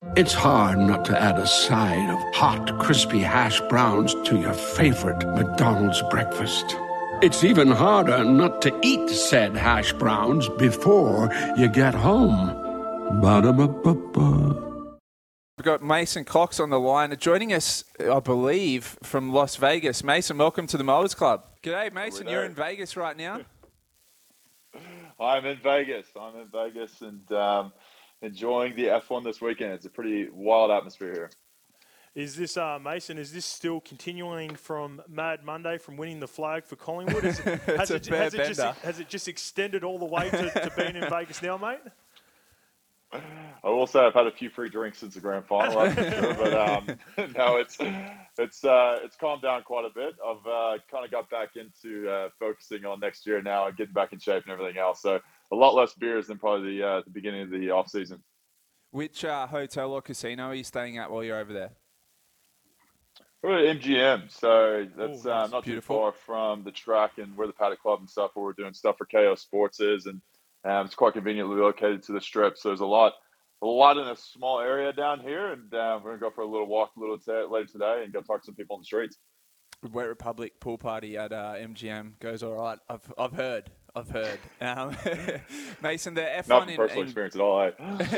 It's hard not to add a side of hot, crispy hash browns to your favorite McDonald's breakfast. It's even harder not to eat said hash browns before you get home. Ba-da-ba-ba-ba. We've got Mason Cox on the line, joining us, I believe, from Las Vegas. Mason, welcome to the Motors Club. G'day, Mason. You're in Vegas right now. I'm in Vegas, and enjoying the F1 this weekend. It's a pretty wild atmosphere here. Is this, Mason, is this still continuing from Mad Monday, from winning the flag for Collingwood? Has it just extended all the way to being in Vegas now, mate? I will say I've had a few free drinks since the grand final, that's for sure. But no, it's calmed down quite a bit. I've kind of got back into focusing on next year now and getting back in shape and everything else. So a lot less beers than probably the beginning of the off season. Which hotel or casino are you staying at while you're over there? We're at MGM, so that's not beautiful. too far from the track and where the Paddock Club and stuff, where we're doing stuff for KO Sports is, and it's quite conveniently located to the Strip. So there's a lot in a small area down here, and we're gonna go for a little walk later today and go talk to some people on the streets. Wet Republic pool party at MGM goes all right. I've heard. Mason, the F1 not from personal experience at all.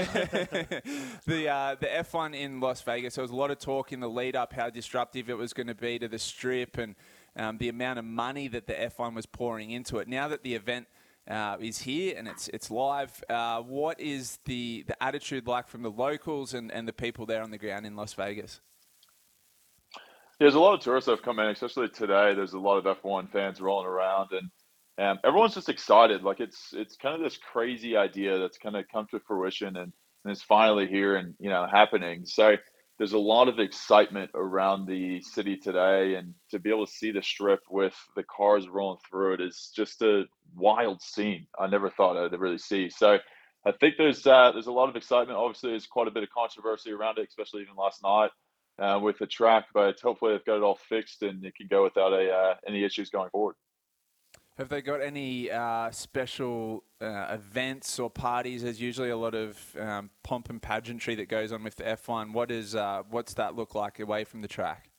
The F1 in Las Vegas. There was a lot of talk in the lead up how disruptive it was going to be to the Strip and the amount of money that the F1 was pouring into it. Now that the event is here and it's live, what is the attitude like from the locals and the people there on the ground in Las Vegas? There's a lot of tourists that have come in, especially today. There's a lot of F1 fans rolling around, and everyone's just excited. Like it's kind of this crazy idea that's kind of come to fruition and it's finally here and happening. So there's a lot of excitement around the city today, and to be able to see the Strip with the cars rolling through it is just a wild scene. I never thought I'd really see. So I think there's a lot of excitement. Obviously, there's quite a bit of controversy around it, especially even last night with the track. But hopefully, they've got it all fixed and it can go without any issues going forward. Have they got any special events or parties? There's usually a lot of pomp and pageantry that goes on with the F1. What's that look like away from the track?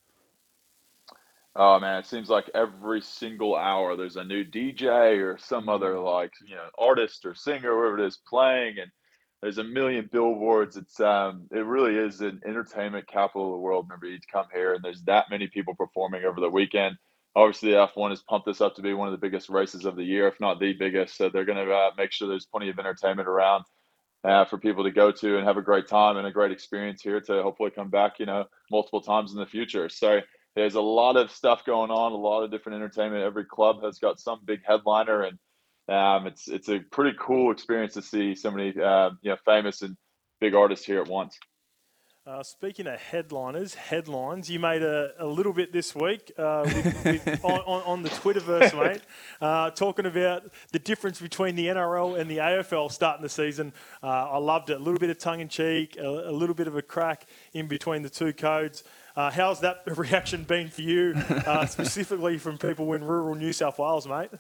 Oh man, it seems like every single hour there's a new DJ or some other artist or singer, whoever it is, playing, and there's a million billboards. It really is an entertainment capital of the world. Whenever you come here, and there's that many people performing over the weekend. Obviously, the F1 has pumped this up to be one of the biggest races of the year, if not the biggest. So they're going to make sure there's plenty of entertainment around for people to go to and have a great time and a great experience here to hopefully come back, multiple times in the future. So there's a lot of stuff going on, a lot of different entertainment. Every club has got some big headliner, and it's a pretty cool experience to see so many famous and big artists here at once. Speaking of headlines, you made a little bit this week on the Twitterverse, mate, talking about the difference between the NRL and the AFL starting the season. I loved it. A little bit of tongue-in-cheek, a little bit of a crack in between the two codes. How's that reaction been for you, specifically from people in rural New South Wales, mate?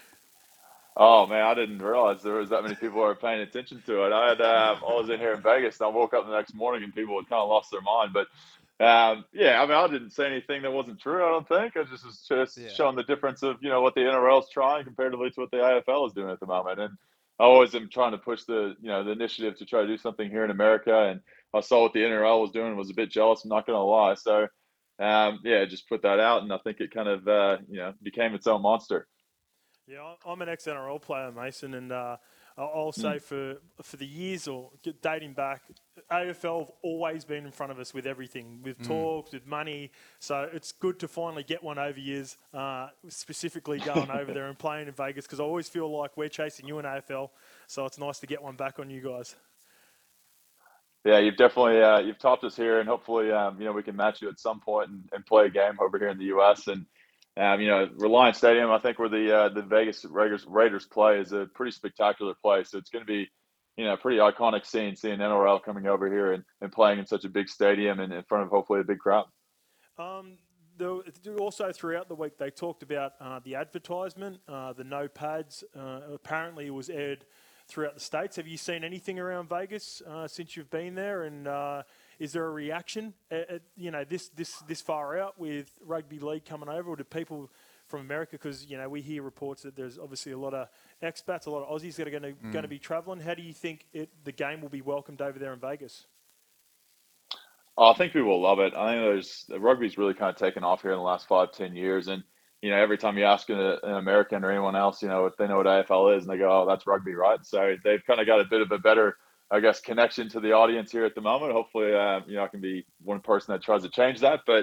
Oh man, I didn't realize there was that many people who were paying attention to it. I was in here in Vegas, and I woke up the next morning and people had kind of lost their mind. But I didn't say anything that wasn't true. I don't think I just was showing the difference of what the NRL is trying comparatively to what the AFL is doing at the moment. And I always am trying to push the initiative to try to do something here in America. And I saw what the NRL was doing and was a bit jealous. I'm not going to lie. So just put that out, and I think it kind of became its own monster. Yeah, I'm an ex-NRL player, Mason, and I'll say for the years or dating back, AFL have always been in front of us with everything, with talks, with money. So it's good to finally get one over years, specifically going over there and playing in Vegas, because I always feel like we're chasing you in AFL. So it's nice to get one back on you guys. Yeah, you've definitely you've topped us here, and hopefully we can match you at some point and play a game over here in the U.S. And Reliance Stadium, I think where the Vegas Raiders play, is a pretty spectacular place. So it's going to be a pretty iconic scene, seeing NRL coming over here and playing in such a big stadium and in front of hopefully a big crowd. Also throughout the week, they talked about the advertisement, the no pads. Apparently, it was aired throughout the States. Have you seen anything around Vegas since you've been there? And is there a reaction, this far out with rugby league coming over, or do people from America, because we hear reports that there's obviously a lot of expats, a lot of Aussies that are going to be travelling. How do you think the game will be welcomed over there in Vegas? I think people will love it. I think rugby's really kind of taken off here in the last 5-10 years, and every time you ask an American or anyone else, if they know what AFL is, and they go, "Oh, that's rugby, right?" So they've kind of got a bit of a better, I guess, connection to the audience here at the moment. Hopefully, I can be one person that tries to change that. But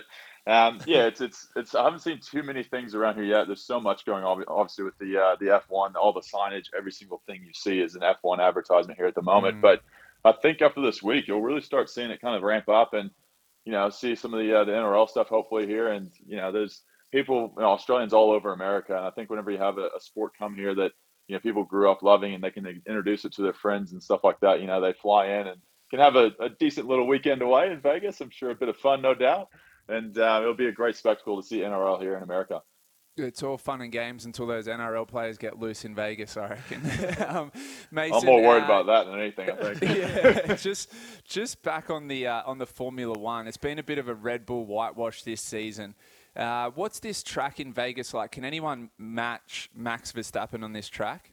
it's I haven't seen too many things around here yet. There's so much going on, obviously, with the F1, all the signage, every single thing you see is an F1 advertisement here at the moment. But I think after this week, you'll really start seeing it kind of ramp up, and see some of the NRL stuff hopefully here. And there's people, Australians all over America, and I think whenever you have a sport come here that people grew up loving, and they can introduce it to their friends and stuff like that, they fly in and can have a decent little weekend away in Vegas. I'm sure a bit of fun, no doubt. And it'll be a great spectacle to see NRL here in America. It's all fun and games until those NRL players get loose in Vegas, I reckon. Mason, I'm more worried about that than anything, I think. just back on the Formula One. It's been a bit of a Red Bull whitewash this season. What's this track in Vegas like? Can anyone match Max Verstappen on this track?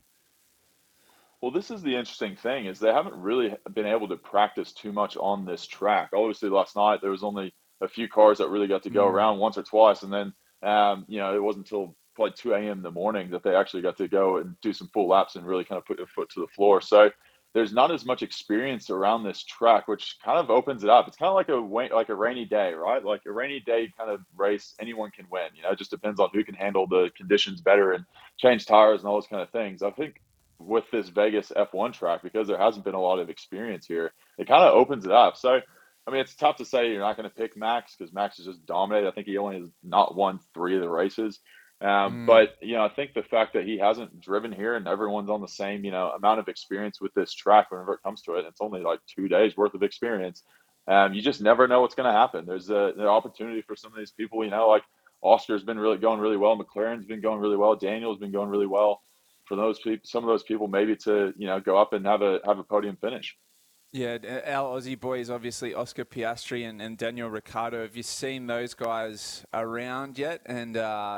Well, this is the interesting thing, is they haven't really been able to practice too much on this track. Obviously, last night there was only a few cars that really got to go around once or twice, and then it wasn't until probably 2 a.m. in the morning that they actually got to go and do some full laps and really kind of put their foot to the floor. So there's not as much experience around this track, which kind of opens it up. It's kind of like a rainy day, right? Like a rainy day kind of race, anyone can win. It just depends on who can handle the conditions better and change tires and all those kind of things. I think with this Vegas F1 track, because there hasn't been a lot of experience here, it kind of opens it up. So I mean, it's tough to say you're not going to pick Max, because Max is just dominated. I think he only has not won 3 of the races. But, I think the fact that he hasn't driven here and everyone's on the same, amount of experience with this track whenever it comes to it, it's only like 2 days worth of experience. You just never know what's going to happen. There's an opportunity for some of these people, like Oscar's been going really well. McLaren's been going really well. Daniel's been going really well. For those people, some of those people maybe to, go up and have a podium finish. Yeah, our Aussie boys, obviously Oscar Piastri and Daniel Ricciardo. Have you seen those guys around yet? And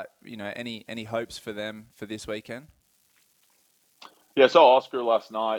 any hopes for them for this weekend? Yeah, I saw Oscar last night.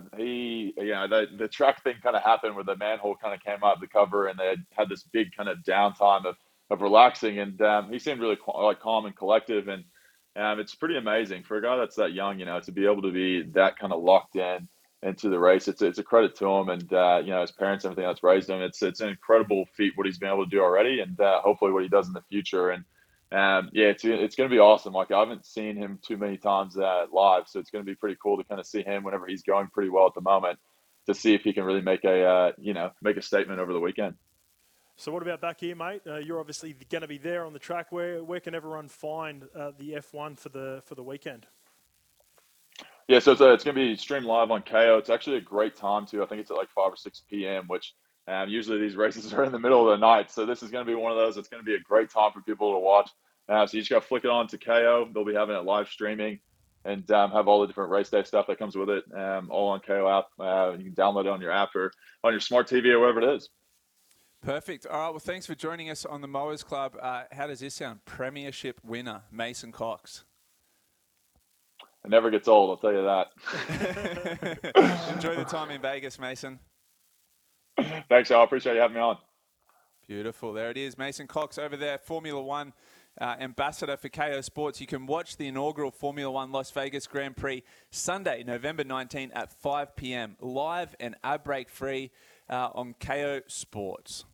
The track thing kind of happened where the manhole kind of came out of the cover, and they had this big kind of downtime of relaxing, and he seemed really calm and collective, and it's pretty amazing for a guy that's that young, to be able to be that kind of locked in into the race. It's a credit to him, and his parents, everything that's raised him. It's an incredible feat what he's been able to do already, and hopefully what he does in the future. And it's going to be awesome. Like, I haven't seen him too many times live, so it's going to be pretty cool to kind of see him whenever he's going pretty well at the moment, to see if he can really make a statement over the weekend. So what about back here, mate? You're obviously going to be there on the track. Where can everyone find the F1 for the weekend? Yeah, so it's going to be streamed live on KO. It's actually a great time too. I think it's at like 5 or 6 p.m., which usually these races are in the middle of the night. So this is going to be one of those. It's going to be a great time for people to watch. So you just got to flick it on to KO. They'll be having it live streaming, and have all the different race day stuff that comes with it, all on KO app. You can download it on your app or on your smart TV or whatever it is. Perfect. All right, well, thanks for joining us on the Mowers Club. How does this sound? Premiership winner, Mason Cox. It never gets old, I'll tell you that. Enjoy the time in Vegas, Mason. Thanks, y'all. Appreciate you having me on. Beautiful. There it is. Mason Cox over there, Formula One ambassador for KO Sports. You can watch the inaugural Formula One Las Vegas Grand Prix Sunday, November 19 at 5 p.m. live and ad break free on KO Sports.